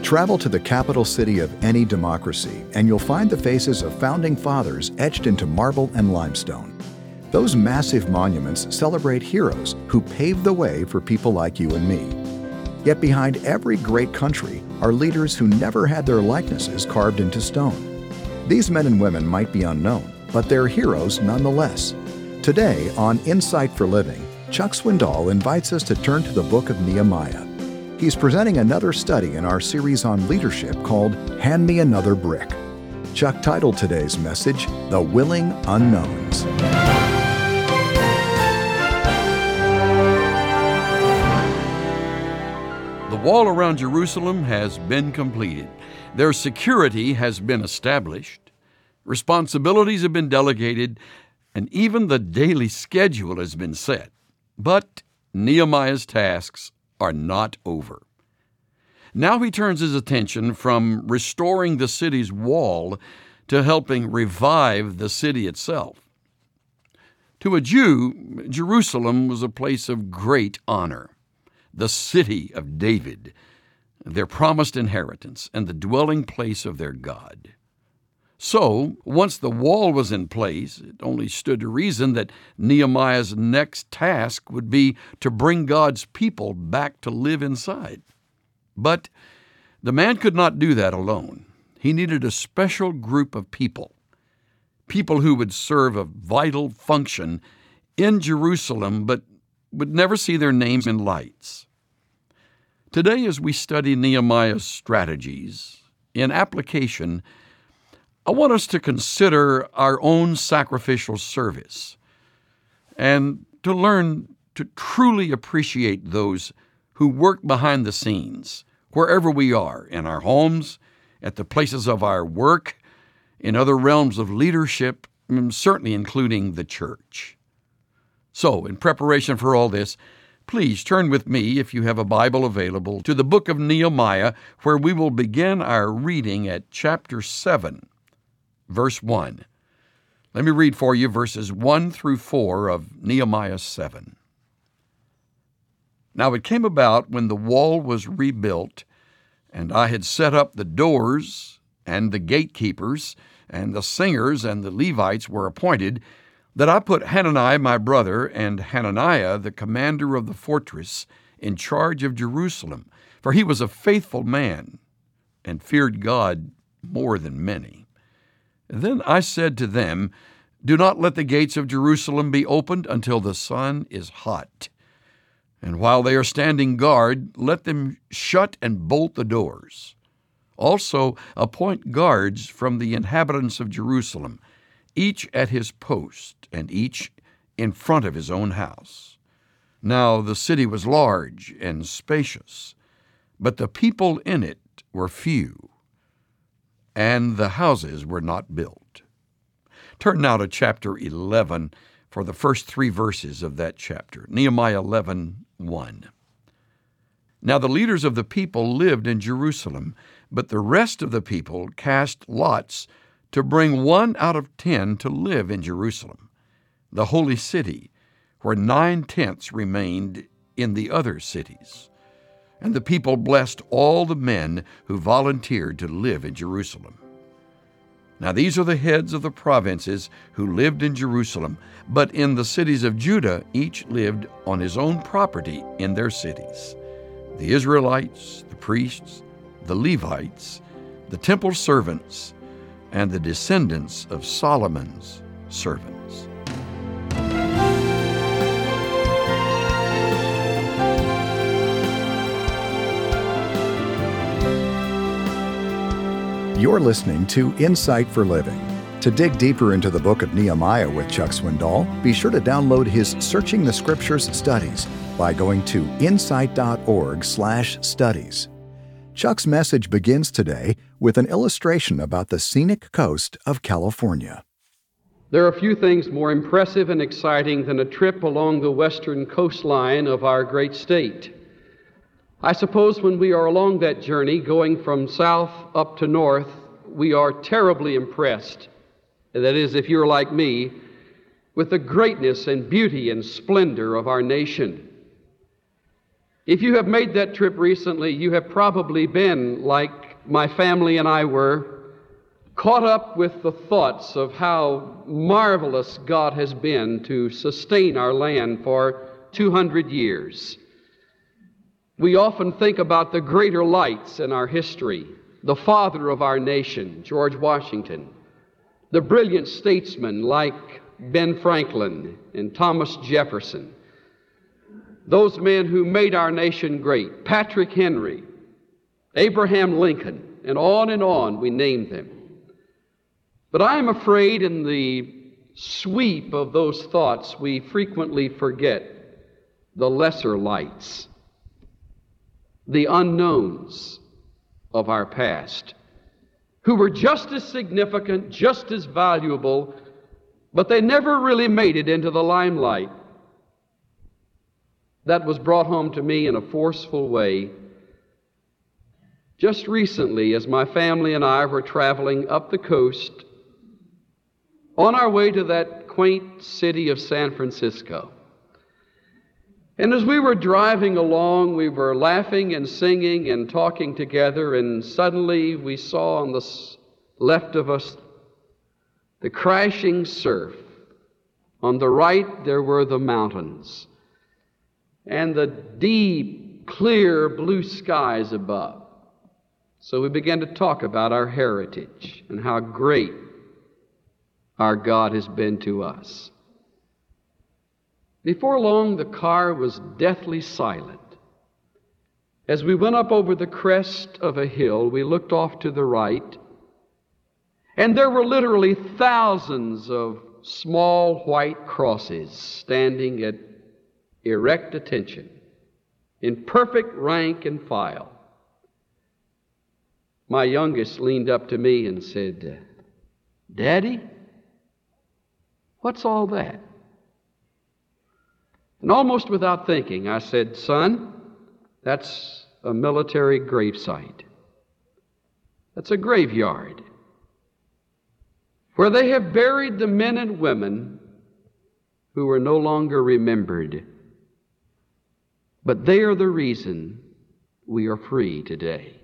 Travel to the capital city of any democracy, and you'll find the faces of founding fathers etched into marble and limestone. Those massive monuments celebrate heroes who paved the way for people like you and me. Yet behind every great country are leaders who never had their likenesses carved into stone. These men and women might be unknown, but they're heroes nonetheless. Today on Insight for Living, Chuck Swindoll invites us to turn to the book of Nehemiah. He's presenting another study in our series on leadership called Hand Me Another Brick. Chuck titled today's message, The Willing Unknowns. The wall around Jerusalem has been completed. Their security has been established. Responsibilities have been delegated, and even the daily schedule has been set. But Nehemiah's tasks are not over. Now he turns his attention from restoring the city's wall to helping revive the city itself. To a Jew, Jerusalem was a place of great honor, the city of David, their promised inheritance, and the dwelling place of their God. So, once the wall was in place, it only stood to reason that Nehemiah's next task would be to bring God's people back to live inside. But the man could not do that alone. He needed a special group of people who would serve a vital function in Jerusalem but would never see their names in lights. Today, as we study Nehemiah's strategies, in application, I want us to consider our own sacrificial service and to learn to truly appreciate those who work behind the scenes, wherever we are, in our homes, at the places of our work, in other realms of leadership, certainly including the church. So, in preparation for all this, please turn with me, if you have a Bible available, to the book of Nehemiah, where we will begin our reading at chapter 7. Verse 1. Let me read for you verses 1 through 4 of Nehemiah 7. Now it came about when the wall was rebuilt, and I had set up the doors, and the gatekeepers, and the singers, and the Levites were appointed, that I put Hanani my brother, and Hananiah the commander of the fortress, in charge of Jerusalem, for he was a faithful man, and feared God more than many. Then I said to them, Do not let the gates of Jerusalem be opened until the sun is hot. And while they are standing guard, let them shut and bolt the doors. Also appoint guards from the inhabitants of Jerusalem, each at his post, and each in front of his own house. Now the city was large and spacious, but the people in it were few, and the houses were not built. Turn now to chapter 11 for the first 3 verses of that chapter. Nehemiah 11:1. Now the leaders of the people lived in Jerusalem, but the rest of the people cast lots to bring 1 out of 10 to live in Jerusalem, the holy city, where 9/10 remained in the other cities. And the people blessed all the men who volunteered to live in Jerusalem. Now these are the heads of the provinces who lived in Jerusalem, but in the cities of Judah each lived on his own property in their cities: the Israelites, the priests, the Levites, the temple servants, and the descendants of Solomon's servants. You're listening to Insight for Living. To dig deeper into the book of Nehemiah with Chuck Swindoll, be sure to download his Searching the Scriptures studies by going to insight.org/studies. Chuck's message begins today with an illustration about the scenic coast of California. There are few things more impressive and exciting than a trip along the western coastline of our great state. I suppose when we are along that journey, going from south up to north, we are terribly impressed, that is, if you're like me, with the greatness and beauty and splendor of our nation. If you have made that trip recently, you have probably been, like my family and I were, caught up with the thoughts of how marvelous God has been to sustain our land for 200 years. We often think about the greater lights in our history, the father of our nation, George Washington, the brilliant statesmen like Ben Franklin and Thomas Jefferson, those men who made our nation great, Patrick Henry, Abraham Lincoln, and on we name them. But I am afraid in the sweep of those thoughts, we frequently forget the lesser lights, the unknowns of our past, who were just as significant, just as valuable, but they never really made it into the limelight. That was brought home to me in a forceful way just recently as my family and I were traveling up the coast on our way to that quaint city of San Francisco. And as we were driving along, we were laughing and singing and talking together, and suddenly we saw on the left of us the crashing surf. On the right, there were the mountains and the deep, clear blue skies above. So we began to talk about our heritage and how great our God has been to us. Before long, the car was deathly silent. As we went up over the crest of a hill, we looked off to the right, and there were literally thousands of small white crosses standing at erect attention, in perfect rank and file. My youngest leaned up to me and said, "Daddy, what's all that?" And almost without thinking, I said, "Son, that's a military gravesite. That's a graveyard where they have buried the men and women who are no longer remembered. But they are the reason we are free today."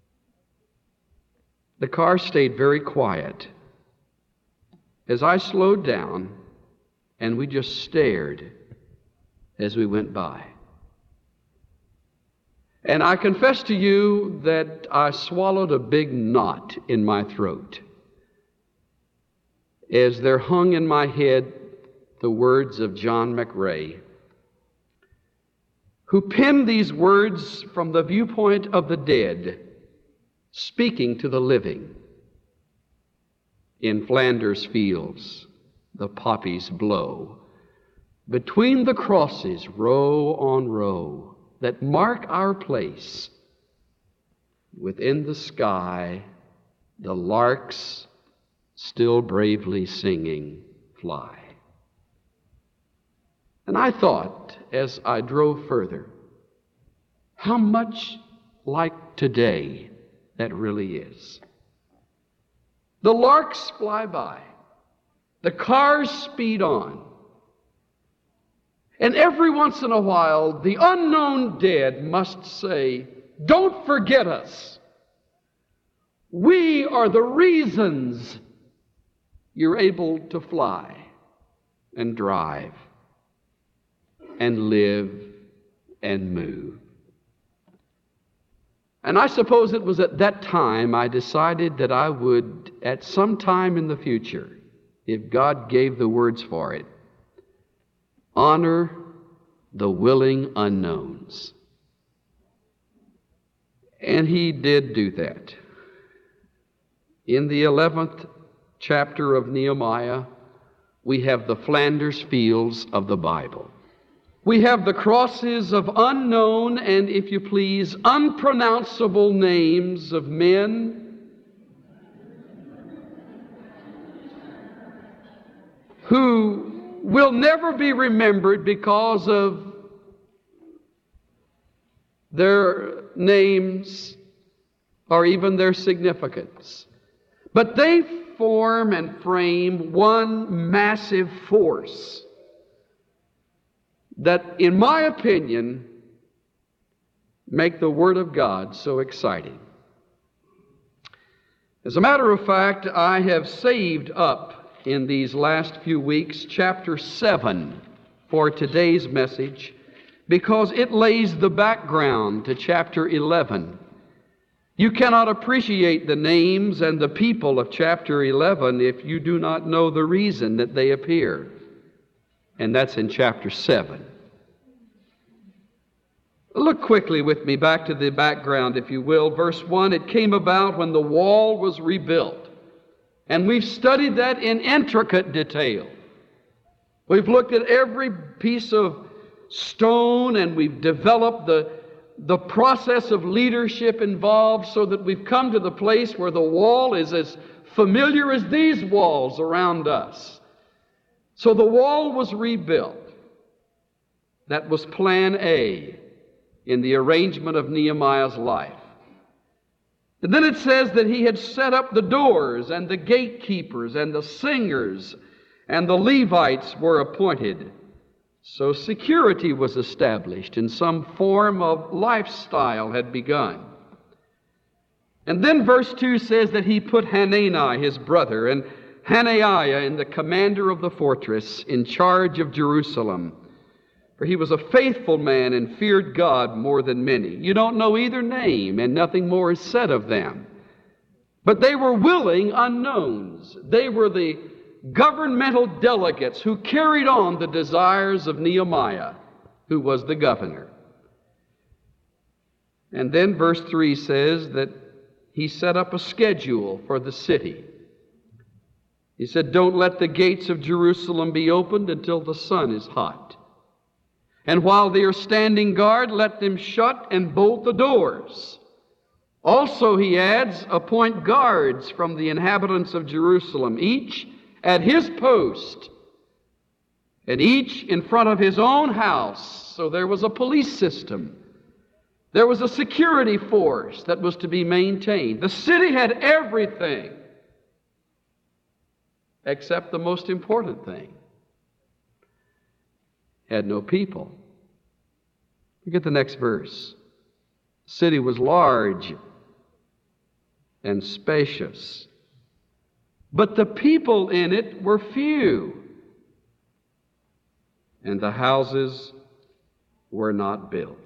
The car stayed very quiet as I slowed down, and we just stared as we went by. And I confess to you that I swallowed a big knot in my throat as there hung in my head the words of John McRae, who penned these words from the viewpoint of the dead, speaking to the living. "In Flanders fields the poppies blow, between the crosses row on row that mark our place. Within the sky the larks still bravely singing fly." And I thought, as I drove further, how much like today that really is. The larks fly by, the cars speed on, and every once in a while the unknown dead must say, "Don't forget us. We are the reasons you're able to fly and drive and live and move." And I suppose it was at that time I decided that I would, at some time in the future, if God gave the words for it, honor the willing unknowns. And He did do that. In the 11th chapter of Nehemiah, we have the Flanders fields of the Bible. We have the crosses of unknown and, if you please, unpronounceable names of men who will never be remembered because of their names or even their significance. But they form and frame one massive force that, in my opinion, make the Word of God so exciting. As a matter of fact, I have saved up in these last few weeks chapter 7 for today's message because it lays the background to chapter 11. You cannot appreciate the names and the people of chapter 11 if you do not know the reason that they appear. And that's in chapter 7. Look quickly with me back to the background, if you will. Verse 1, it came about when the wall was rebuilt. And we've studied that in intricate detail. We've looked at every piece of stone, and we've developed the process of leadership involved so that we've come to the place where the wall is as familiar as these walls around us. So the wall was rebuilt. That was plan A in the arrangement of Nehemiah's life. And then it says that he had set up the doors and the gatekeepers and the singers and the Levites were appointed. So security was established and some form of lifestyle had begun. And then verse 2 says that he put Hanani, his brother, and Hananiah, and the commander of the fortress, in charge of Jerusalem. For he was a faithful man and feared God more than many. You don't know either name, and nothing more is said of them. But they were willing unknowns. They were the governmental delegates who carried on the desires of Nehemiah, who was the governor. And then verse 3 says that he set up a schedule for the city. He said, "Don't let the gates of Jerusalem be opened until the sun is hot. And while they are standing guard, let them shut and bolt the doors. Also," he adds, "appoint guards from the inhabitants of Jerusalem, each at his post, and each in front of his own house." So there was a police system. There was a security force that was to be maintained. The city had everything except the most important thing. Had no people. Look at the next verse. The city was large and spacious, but the people in it were few, and the houses were not built.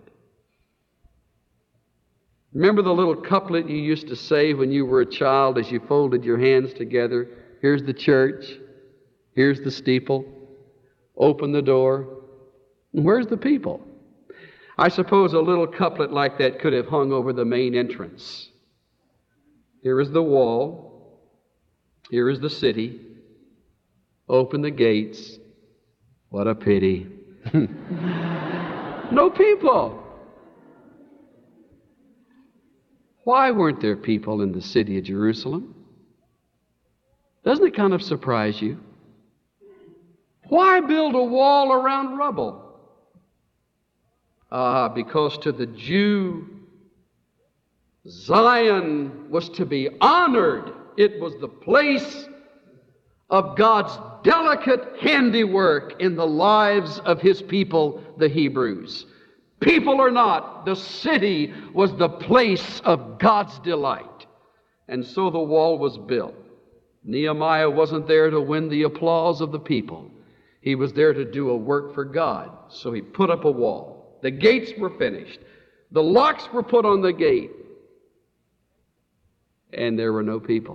Remember the little couplet you used to say when you were a child as you folded your hands together? Here's the church, here's the steeple, open the door. Where's the people? I suppose a little couplet like that could have hung over the main entrance. Here is the wall. Here is the city. Open the gates. What a pity. No people. Why weren't there people in the city of Jerusalem? Doesn't it kind of surprise you? Why build a wall around rubble? Because to the Jew, Zion was to be honored. It was the place of God's delicate handiwork in the lives of His people, the Hebrews. People or not, the city was the place of God's delight. And so the wall was built. Nehemiah wasn't there to win the applause of the people. He was there to do a work for God. So he put up a wall. The gates were finished. The locks were put on the gate. And there were no people.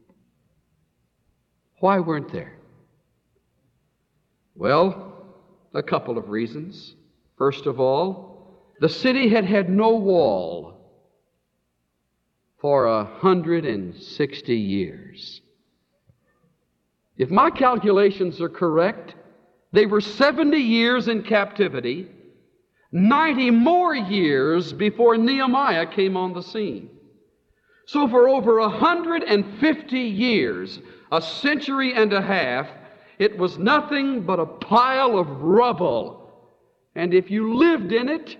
Why weren't there? Well, a couple of reasons. First of all, the city had had no wall for 160 years. If my calculations are correct, they were 70 years in captivity, 90 more years before Nehemiah came on the scene. So for over 150 years, a century and a half, it was nothing but a pile of rubble. And if you lived in it,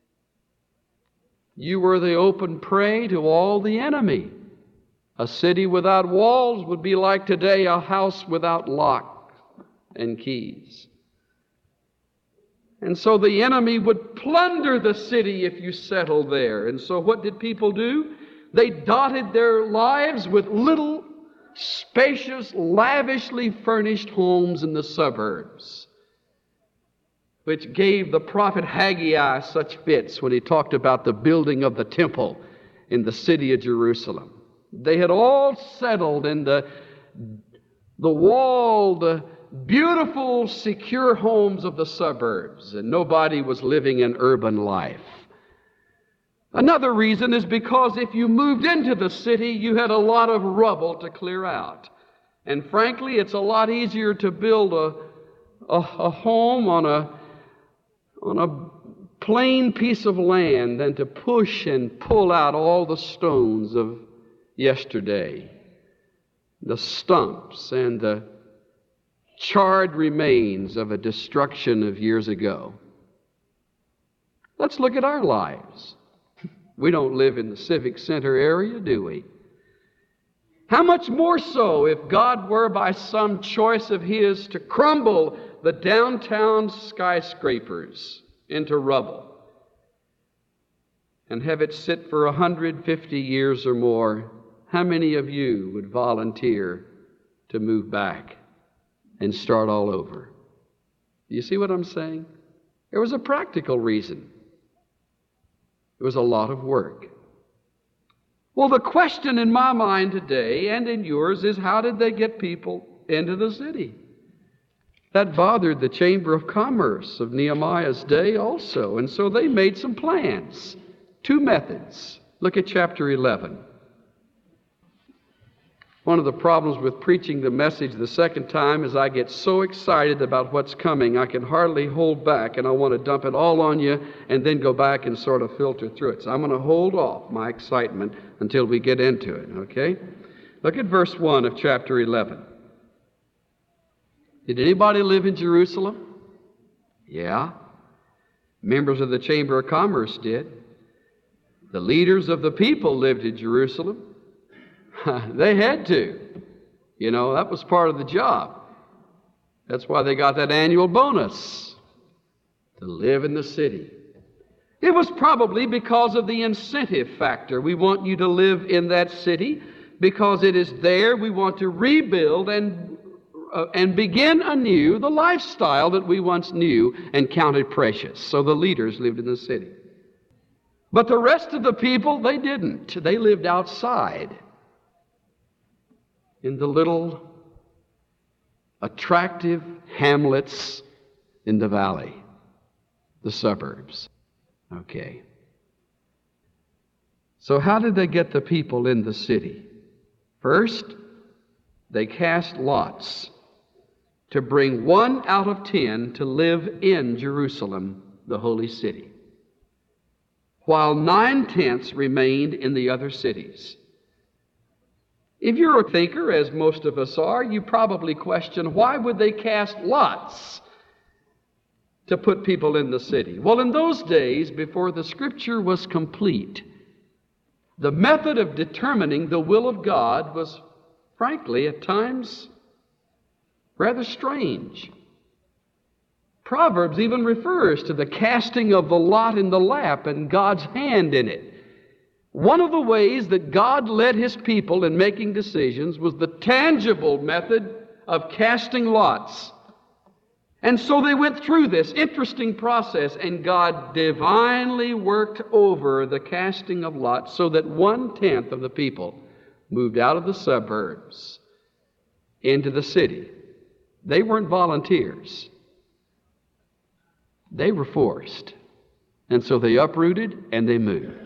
you were the open prey to all the enemy. A city without walls would be like today a house without lock and keys. And so the enemy would plunder the city if you settled there. And so what did people do? They dotted their lives with little, spacious, lavishly furnished homes in the suburbs, which gave the prophet Haggai such fits when he talked about the building of the temple in the city of Jerusalem. They had all settled in the walled, beautiful, secure homes of the suburbs, and nobody was living an urban life. Another reason is because if you moved into the city, you had a lot of rubble to clear out. And frankly, it's a lot easier to build a home on a plain piece of land than to push and pull out all the stones of yesterday, the stumps and the charred remains of a destruction of years ago. Let's look at our lives. We don't live in the Civic Center area, do we? How much more so if God were by some choice of His to crumble the downtown skyscrapers into rubble and have it sit for 150 years or more? How many of you would volunteer to move back and start all over? Do you see what I'm saying? There was a practical reason. It was a lot of work. Well, the question in my mind today and in yours is, how did they get people into the city? That bothered the Chamber of Commerce of Nehemiah's day also, and so they made some plans. Two methods. Look at chapter 11. One of the problems with preaching the message the second time is I get so excited about what's coming, I can hardly hold back, and I want to dump it all on you and then go back and sort of filter through it. So I'm going to hold off my excitement until we get into it, okay? Look at verse 1 of chapter 11. Did anybody live in Jerusalem? Yeah. Members of the Chamber of Commerce did. The leaders of the people lived in Jerusalem. They had to. You know, that was part of the job. That's why they got that annual bonus, to live in the city. It was probably because of the incentive factor. We want you to live in that city because it is there we want to rebuild and begin anew the lifestyle that we once knew and counted precious. So the leaders lived in the city. But the rest of the people, they didn't. They lived outside in the little attractive hamlets in the valley, the suburbs. Okay. So how did they get the people in the city? First, they cast lots to bring 1 out of 10 to live in Jerusalem, the holy city, while 9/10 remained in the other cities. If you're a thinker, as most of us are, you probably question, why would they cast lots to put people in the city? Well, in those days, before the Scripture was complete, the method of determining the will of God was, frankly, at times rather strange. Proverbs even refers to the casting of the lot in the lap and God's hand in it. One of the ways that God led His people in making decisions was the tangible method of casting lots. And so they went through this interesting process, and God divinely worked over the casting of lots so that 1/10 of the people moved out of the suburbs into the city. They weren't volunteers. They were forced. And so they uprooted and they moved.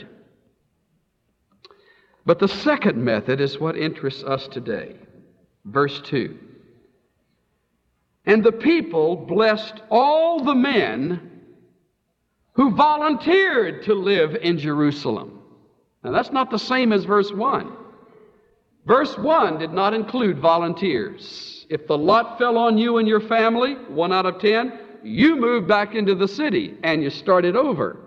But the second method is what interests us today. Verse 2. And the people blessed all the men who volunteered to live in Jerusalem. Now that's not the same as verse 1. Verse 1 did not include volunteers. If the lot fell on you and your family, 1 out of 10, you moved back into the city and you started over.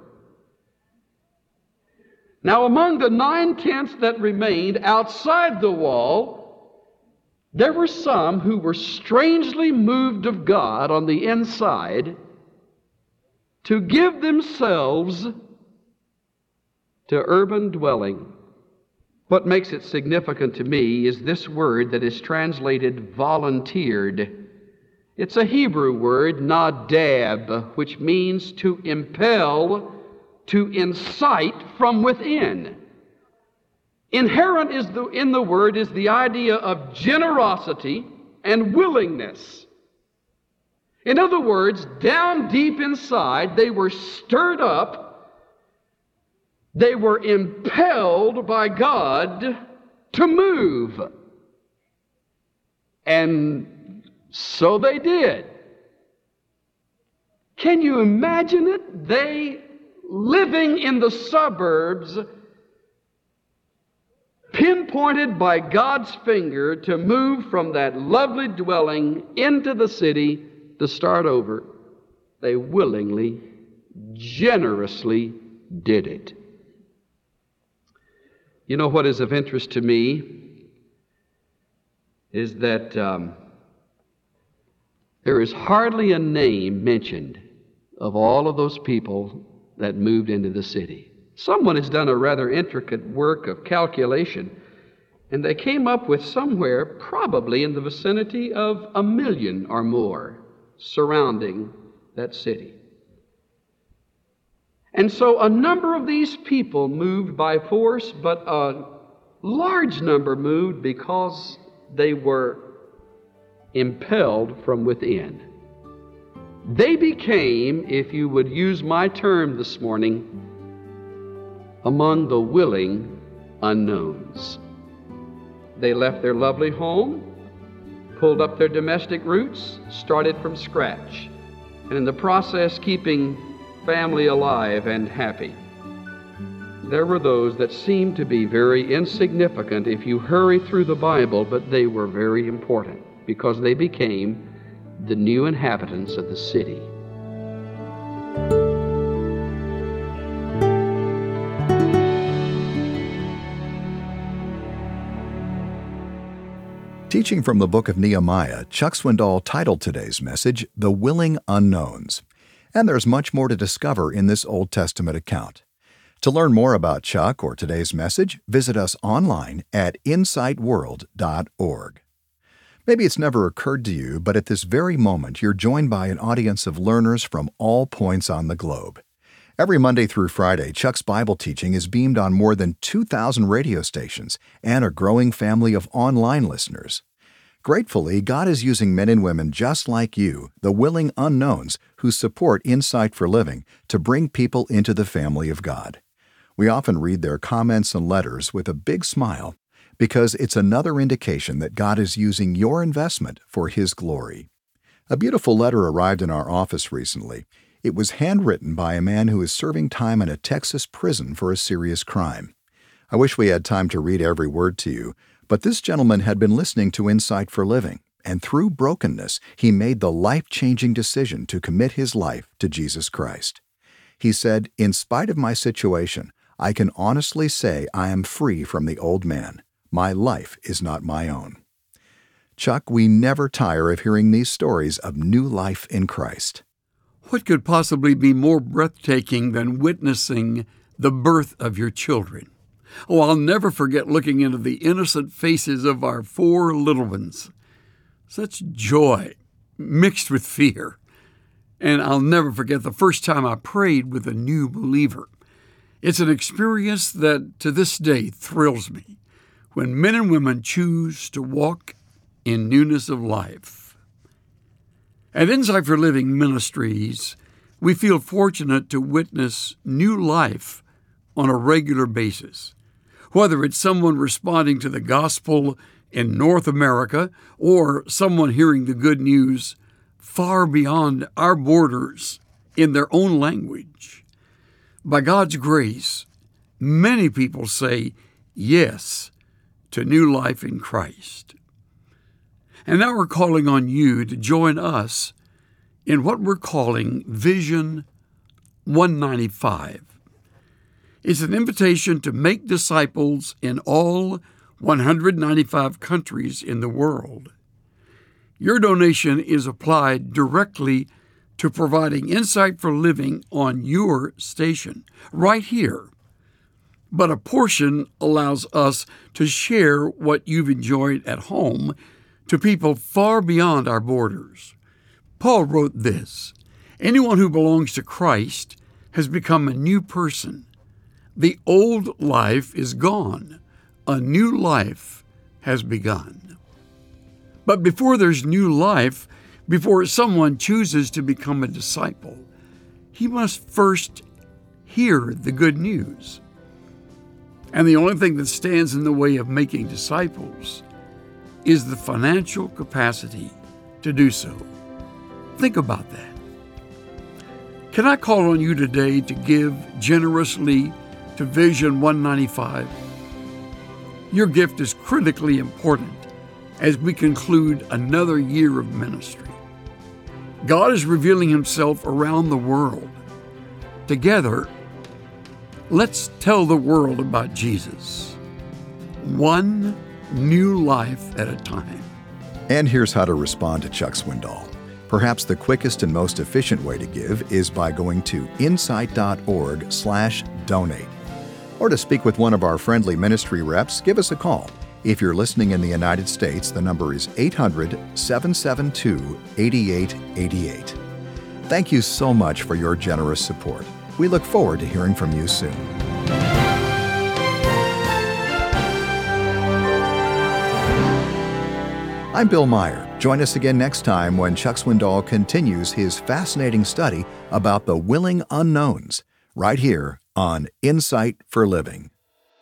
Now, among the 9/10 that remained outside the wall, there were some who were strangely moved of God on the inside to give themselves to urban dwelling. What makes it significant to me is this word that is translated volunteered. It's a Hebrew word, nadab, which means to impel, to incite from within. Inherent in the word is the idea of generosity and willingness. In other words, down deep inside, they were stirred up. They were impelled by God to move. And so they did. Can you imagine it? They, living in the suburbs, pinpointed by God's finger to move from that lovely dwelling into the city to start over. They willingly, generously did it. You know what is of interest to me is that there is hardly a name mentioned of all of those people that moved into the city. Someone has done a rather intricate work of calculation, and they came up with somewhere probably in the vicinity of 1 million or more surrounding that city. And so a number of these people moved by force, but a large number moved because they were impelled from within. They became, if you would use my term this morning, among the willing unknowns. They left their lovely home, pulled up their domestic roots, started from scratch, and in the process keeping family alive and happy. There were those that seemed to be very insignificant if you hurry through the Bible, but they were very important because they became the new inhabitants of the city. Teaching from the book of Nehemiah, Chuck Swindoll titled today's message, The Willing Unknowns. And there's much more to discover in this Old Testament account. To learn more about Chuck or today's message, visit us online at insightworld.org. Maybe it's never occurred to you, but at this very moment you're joined by an audience of learners from all points on the globe. Every Monday through Friday, Chuck's Bible teaching is beamed on more than 2,000 radio stations and a growing family of online listeners. Gratefully, God is using men and women just like you, the willing unknowns who support Insight for Living, to bring people into the family of God. We often read their comments and letters with a big smile because it's another indication that God is using your investment for His glory. A beautiful letter arrived in our office recently. It was handwritten by a man who is serving time in a Texas prison for a serious crime. I wish we had time to read every word to you, but this gentleman had been listening to Insight for Living, and through brokenness, he made the life-changing decision to commit his life to Jesus Christ. He said, "In spite of my situation, I can honestly say I am free from the old man. My life is not my own." Chuck, we never tire of hearing these stories of new life in Christ. What could possibly be more breathtaking than witnessing the birth of your children? Oh, I'll never forget looking into the innocent faces of our 4 little ones. Such joy mixed with fear. And I'll never forget the first time I prayed with a new believer. It's an experience that to this day thrills me when men and women choose to walk in newness of life. At Insight for Living Ministries, we feel fortunate to witness new life on a regular basis. Whether it's someone responding to the gospel in North America or someone hearing the good news far beyond our borders in their own language. By God's grace, many people say yes to new life in Christ. And now we're calling on you to join us in what we're calling Vision 195. It's an invitation to make disciples in all 195 countries in the world. Your donation is applied directly to providing insight for living on your station, right here. But a portion allows us to share what you've enjoyed at home to people far beyond our borders. Paul wrote this: "Anyone who belongs to Christ has become a new person. The old life is gone. A new life has begun." But before there's new life, before someone chooses to become a disciple, he must first hear the good news. And the only thing that stands in the way of making disciples is the financial capacity to do so. Think about that. Can I call on you today to give generously to Vision 195? Your gift is critically important as we conclude another year of ministry. God is revealing Himself around the world. Together, let's tell the world about Jesus, one new life at a time. And here's how to respond to Chuck Swindoll. Perhaps the quickest and most efficient way to give is by going to insight.org/donate. Or to speak with one of our friendly ministry reps, give us a call. If you're listening in the United States, the number is 800-772-8888. Thank you so much for your generous support. We look forward to hearing from you soon. I'm Bill Meyer. Join us again next time when Chuck Swindoll continues his fascinating study about the willing unknowns, right here on Insight for Living.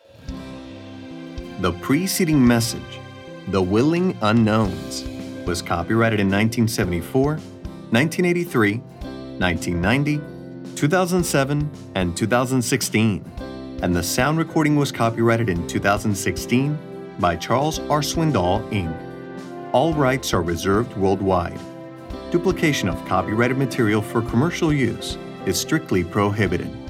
The preceding message, The Willing Unknowns, was copyrighted in 1974, 1983, 1990, 2007, and 2016, and the sound recording was copyrighted in 2016 by Charles R. Swindoll, Inc. All rights are reserved worldwide. Duplication of copyrighted material for commercial use is strictly prohibited.